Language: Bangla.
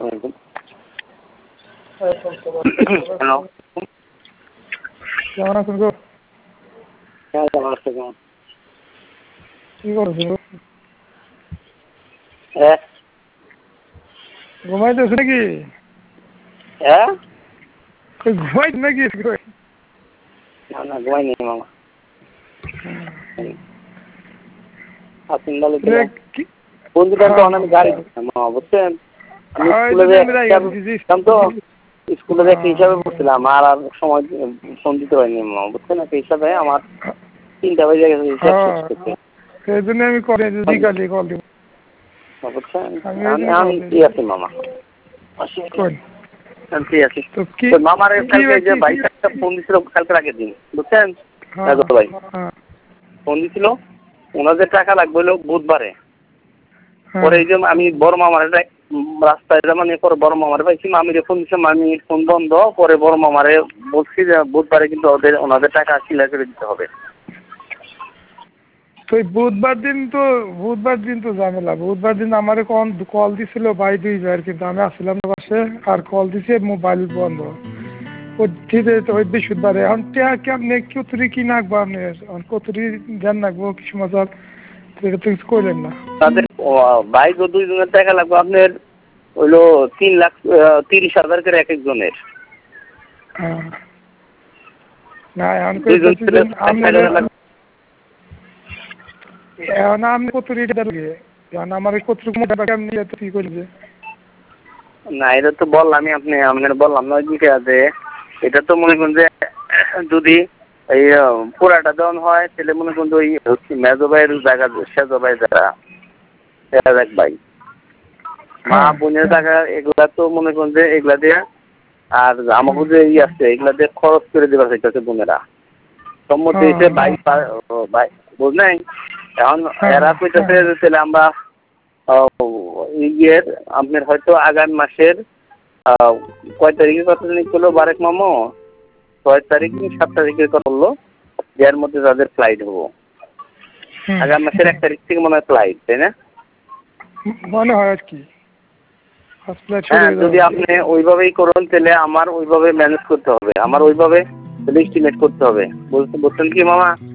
আসসালামু আলাইকুম। হ্যালো, কেমন আছেন গো? হ্যাঁ কেমন আছো? কেমন কি করছো? হ্যাঁ ঘুমাইতেছো নাকি? হ্যাঁ ঘুমাইতে নাকি? না না ঘুমাইনি মামা। আপনি ভালো ছিল? বন্ধুটা তো অনেক গাড়ি মামা বুঝছেন। আমি স্কুলে তো স্কুলে দেখে হিসাবে পড়ছিলাম আর আর সময় ফোন দিতে পারিনি মামা বুঝছেন। একটা হিসাবে আমার 3টা বেজে গেছে হিসাব শেষ করতে। সেই জন্য আমি কলে বিকালে কল দিব বুঝছেন। আমি আমি কি আছি মামা, ঠিক আছে। মামার কালকে যে ভাই একটা ফোন দিছিল কালকে আগের দিন বুঝছেন, ভাই ফোন দিছিল ওনাদের টাকা লাগবে হলো বুধবারে। পরে এই যে আমি বড় মামার রাস্তায় মানে পরে বড় মামারে পাইছি, মামিরে ফোন দিচ্ছে, মামির ফোন বন্ধ। পরে বড় মামারে বলছি যে বুধবারে কিন্তু ওনাদের টাকা ক্লিয়ার করে দিতে হবে। তো বুধবার দিন তো ঝামেলা। বুধবার দিন আমারে কল দিছিল ভাই 2 বার, কিন্তু আমি আসছিলাম না পাশে, আর কল দিছে মোবাইল বন্ধ। ওই বৃহস্পতিবারে এখন কেমনে কতরি কি নাকবো আপনি কতরি ধ্যান রাখবো কিছু মজার সেটা তো কিছু করলেন না। তাদের ভাই 2 জনের টাকা লাগবে আপনার হইলো 3,30,000 করে এক একজনের। না এখন আমি কত রেট লাগে আমার কত কি করবে না এটা তো বললামই আপনার বললাম না ওইদিকে আছে। এটা তো মনে করুন যে যদি এই পুরাটা দেওয়ান হয় তাহলে মনে করুন যে ওই মেজো ভাইয়ের জায়গা সেজো ভাই যারা এক ভাই মা বোনের টাকা এগুলা তো মনে করুন যে এগুলা দিয়ে আর আমাকে যে আছে এগুলা দিয়ে খরচ করে দেওয়া হইতেছে বোনেরা সম্মতি হয়েছে ভাই ভাই বুঝলেন। এখন এরা কইতেছে তাহলে আমরা ইয়ের আপনার হয়তো আগামী মাসের কয় তারিখে কথা জানি করলো বারেক মামো 6 তারিখ 7 তারিখের কথা বললো, এর মধ্যে তাদের ফ্লাইট হবো। আগামী মাসের 1 তারিখ থেকে মনে হয় ফ্লাইট, তাই না? মনে হয় আর কি। হ্যাঁ যদি আপনি ওইভাবেই করুন তাহলে আমার ওইভাবে ম্যানেজ করতে হবে, আমার ওইভাবে এস্টিমেট করতে হবে। বলছেন কি মামা?